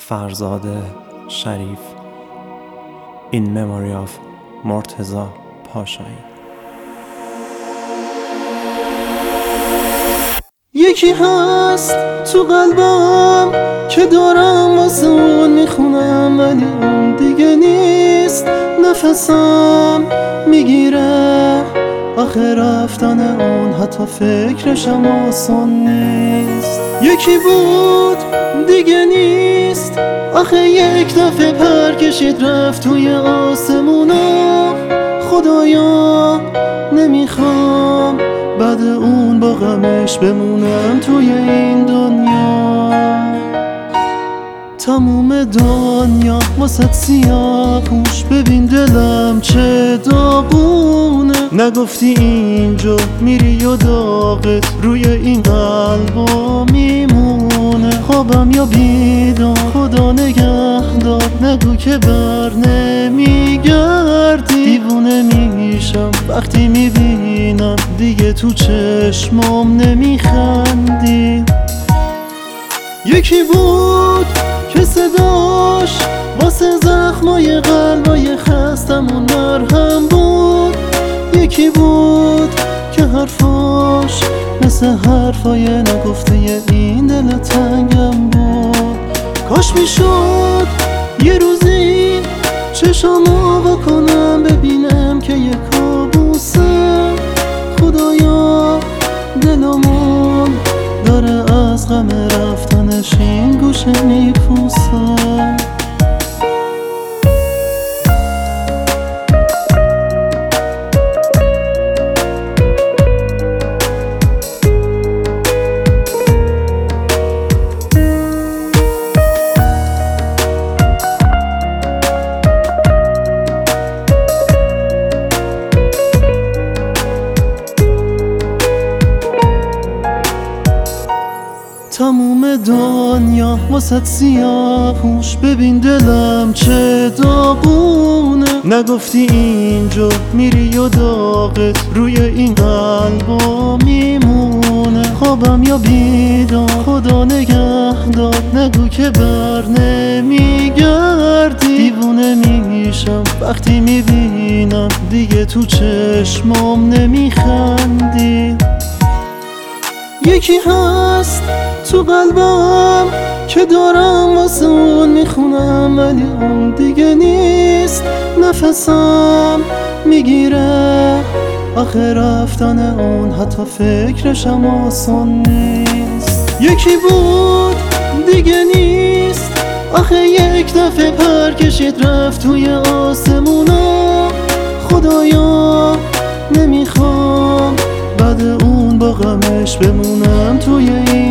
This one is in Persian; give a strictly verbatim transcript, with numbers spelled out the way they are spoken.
فرزاد شریف. In memory of مرتضی پاشایی. یکی هست تو قلبم که دارم واسه اون میخونم، ولی اون دیگه نیست. نفسم میگیره آخه رفتن اون، حتی فکرشم آسان نیست. یکی بود دیگه نیست، آخه یک دفعه پر کشید رفت توی آسمونا. خدایا نمیخوام بعد اون با غمش بمونم توی این دنیا. تموم دنیا واسه سیاه پوش، ببین دلم چه داغونه. نگفتی اینجا میری و داغت روی این قلبا میمونه. خوابم یا بیدار خدا نگهدار، نگو که بر نمیگردی. دیوونه میشم وقتی میبینم دیگه تو چشمام نمیخندی. یکی بود که صداش واسه زخمای قلبای خستمون مرهم بود. یکی بود که حرفاش مثل حرفای نگفته این دل تنگم بود. کاش میشد یه روزی چشامو بکنم ببینم که یه کابوسه. خدایا دلمون داره از غم رفتنش این گوشه میپوسه. تموم دنیا واسه سیاه پوش، ببین دلم چه داغونه. نگفتی اینجا میری و داغت روی این قلبا میمونه. خوابم یا بیدار خدا نگهدار، نگو که بر نمیگردی. دیوونه میشم وقتی میبینم دیگه تو چشمام نمیخندی. یکی هست تو قلبم که دارم واسه اون میخونم، ولی اون دیگه نیست. نفسم میگیره آخه رفتن اون، حتی فکرشم آسان نیست. یکی بود دیگه نیست، آخه یک دفعه پر کشید رفت توی آسمونا. خدایا نمیخوام بعد اون با غمش بمونم توی این